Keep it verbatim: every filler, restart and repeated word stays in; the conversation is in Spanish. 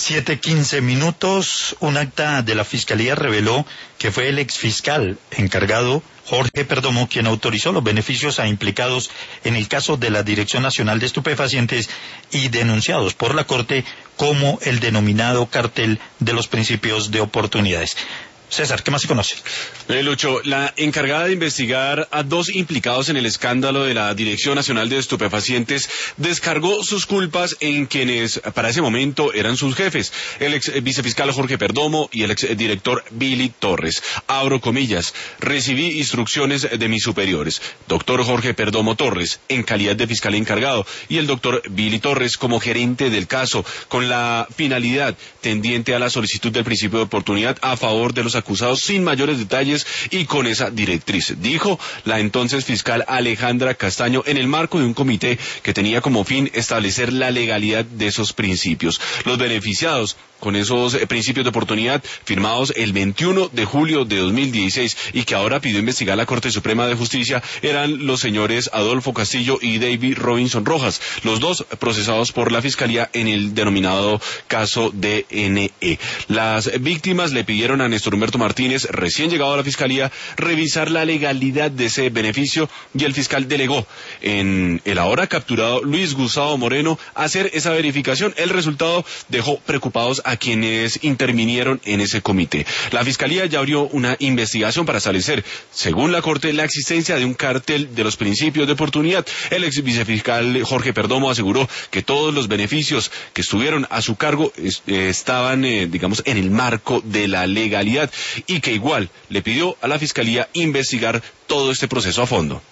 Siete quince minutos, un acta de la Fiscalía reveló que fue el exfiscal encargado, Jorge Perdomo, quien autorizó los beneficios a implicados en el caso de la Dirección Nacional de Estupefacientes y denunciados por la Corte como el denominado cartel de los principios de oportunidades. César, ¿qué más se conoce? Eh, Lucho, la encargada de investigar a dos implicados en el escándalo de la Dirección Nacional de Estupefacientes descargó sus culpas en quienes para ese momento eran sus jefes, el ex vicefiscal Jorge Perdomo y el ex director Billy Torres. Abro comillas, recibí instrucciones de mis superiores, doctor Jorge Perdomo Torres, en calidad de fiscal encargado, y el doctor Billy Torres como gerente del caso, con la finalidad tendiente a la solicitud del principio de oportunidad a favor de los acusados sin mayores detalles y con esa directriz, dijo la entonces fiscal Alejandra Castaño en el marco de un comité que tenía como fin establecer la legalidad de esos principios. Los beneficiados con esos principios de oportunidad firmados el veintiuno de julio de dos mil dieciséis y que ahora pidió investigar la Corte Suprema de Justicia eran los señores Adolfo Castillo y David Robinson Rojas, los dos procesados por la Fiscalía en el denominado caso D N E. Las víctimas le pidieron a Néstor Humberto Martínez, recién llegado a la Fiscalía, revisar la legalidad de ese beneficio y el fiscal delegó en el ahora capturado Luis Gustavo Moreno hacer esa verificación. El resultado dejó preocupados a quienes intervinieron en ese comité. La Fiscalía ya abrió una investigación para establecer, según la Corte, la existencia de un cartel de los principios de oportunidad. El ex vicefiscal Jorge Perdomo aseguró que todos los beneficios que estuvieron a su cargo eh, estaban, eh, digamos, en el marco de la legalidad y que igual le pidió a la Fiscalía investigar todo este proceso a fondo.